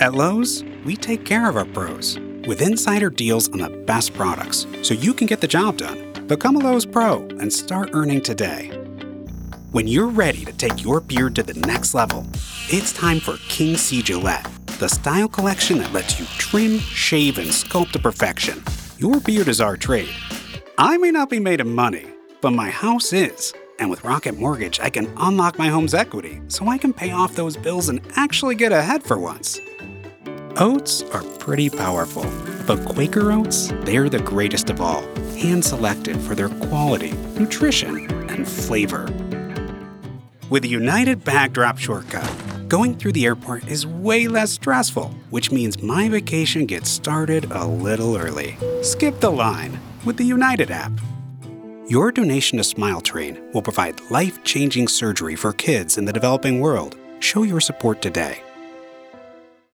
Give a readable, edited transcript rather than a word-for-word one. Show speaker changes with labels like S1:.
S1: At Lowe's, we take care of our pros with insider deals on the best products so you can get the job done. Become a Lowe's Pro and start earning today. When you're ready to take your beard to the next level, it's time for King C. Gillette, the style collection that lets you trim, shave, and sculpt to perfection. Your beard is our trade. I may not be made of money, but my house is. And with Rocket Mortgage, I can unlock my home's equity so I can pay off those bills and actually get ahead for once. Oats are pretty powerful, but Quaker Oats, they're the greatest of all, hand-selected for their quality, nutrition, and flavor. With a United Bag Drop shortcut, going through the airport is way less stressful, which means my vacation gets started a little early. Skip the line with the United app. Your donation to Smile Train will provide life-changing surgery for kids in the developing world. Show your support today